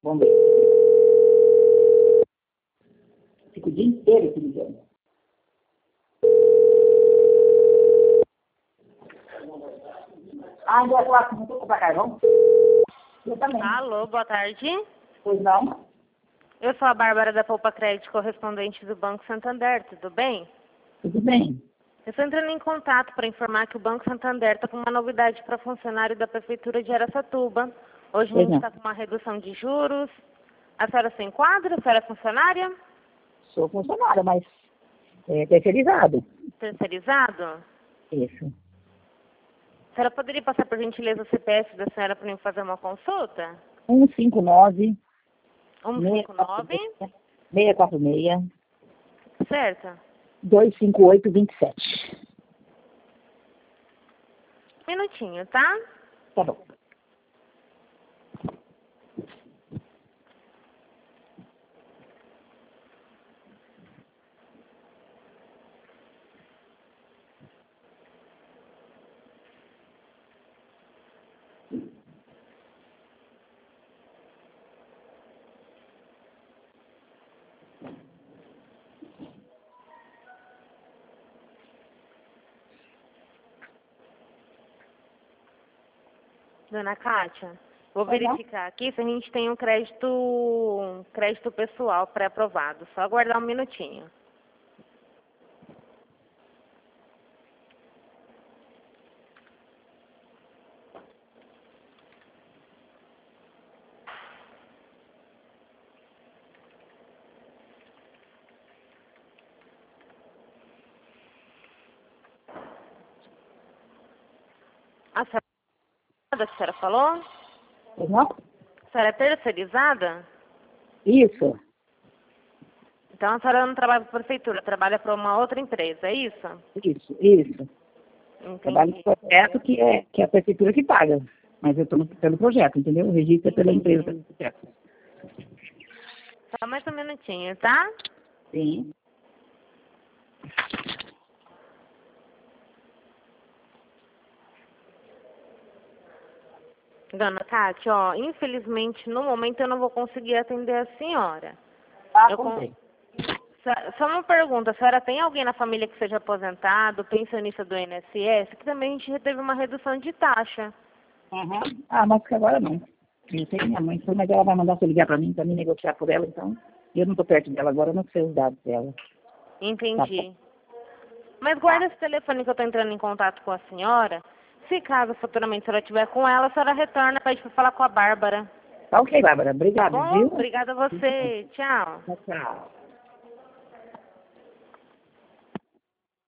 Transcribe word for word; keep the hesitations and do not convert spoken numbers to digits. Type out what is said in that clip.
Vamos ver. Fico o dia inteiro aqui ligando. Ah, ainda falar com você comprar carvão? Eu também. Alô, boa tarde. Pois não? Eu sou a Bárbara da Poupa Crédito, correspondente do Banco Santander, tudo bem? Tudo bem. Eu estou entrando em contato para informar que o Banco Santander está com uma novidade para funcionário da Prefeitura de Araçatuba. Hoje a Pois gente não. está com uma redução de juros. A senhora se enquadra? A senhora é funcionária? Sou funcionária, mas é terceirizado. Terceirizado? Isso. A senhora poderia passar por gentileza o C P F da senhora para mim fazer uma consulta? um cinco nove, um cinco nove, seis quatro seis, certo? dois cinco oito, dois sete. Minutinho, tá? Tá bom. Dona Kátia, vou Pois não? verificar aqui se a gente tem um crédito, um crédito pessoal pré-aprovado. Só aguardar um minutinho. A senhora, a senhora falou? Pois não? A senhora é terceirizada? Isso. Então a senhora não trabalha para a prefeitura, trabalha para uma outra empresa, é isso? Isso, isso. Trabalho no Entendi. projeto que é, que é a prefeitura que paga. Mas eu estou pelo projeto, entendeu? O registro é pela Entendi. empresa do projeto. Só mais um minutinho, tá? Sim. Dona Kátia, ó, infelizmente no momento eu não vou conseguir atender a senhora. Ah, Eu con- comprei. Só só uma pergunta, a senhora tem alguém na família que seja aposentado, pensionista do I N S S, que também a gente teve uma redução de taxa. Uhum. Ah, mas que agora não. Eu sei que minha mãe foi, mas ela vai mandar você ligar para mim, para mim negociar por ela, então. Eu não estou perto dela agora, eu não sei os dados dela. Tá Entendi. bom? Mas guarda esse telefone que eu estou entrando em contato com a senhora. Se caso futuramente a senhora estiver com ela, a senhora retorna para a gente falar com a Bárbara. Tá ok, Bárbara. Tá Obrigado, bom? viu? Obrigada a você. Tchau. Tchau, tchau.